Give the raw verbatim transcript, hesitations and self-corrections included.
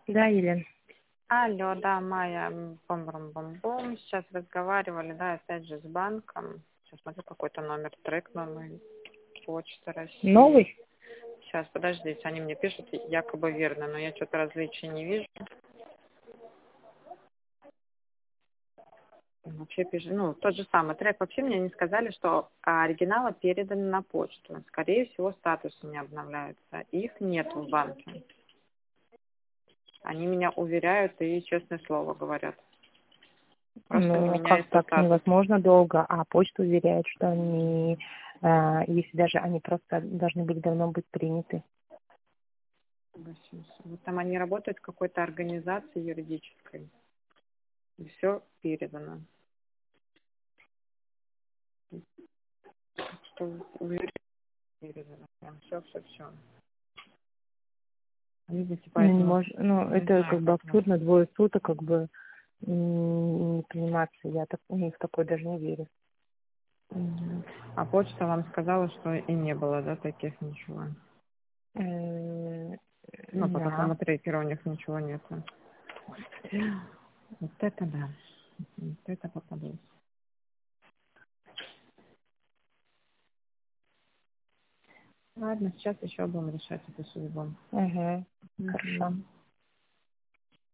Да, Елена. Алло, да, Майя, бом-бом-бом-бом. Сейчас разговаривали, да, опять же с банком. Сейчас смотрю, какой-то номер трекнул, мой Почта России. Новый? Сейчас, подождите, они мне пишут, якобы верно, но я что-то различий не вижу. Вообще пишут, ну, тот же самый трек. Вообще мне не сказали, что оригиналы переданы на почту. Скорее всего, статусы не обновляются. Их нет в банке. Они меня уверяют и честное слово говорят. Просто не Ну, как меняется так статус. невозможно долго, а почта уверяет, что они, э, если даже они просто должны были давно быть приняты. Вот там они работают в какой-то организации юридической. И все передано. Что уверяют, передано. Все, все, все. Видите, Ну, не поэтому мож... ну, не это знаю, как бы как нам. абсурдно, двое суток как бы м, не приниматься. Я так, в такое даже не верю. Мгм. А почта вам сказала, что и не было, да, таких ничего. М, Ну, по Да. какому трекеру у них ничего нету. Вот это да. Вот это попадет. Ладно, сейчас еще будем решать эту судьбу. Угу. Хорошо. Мгм.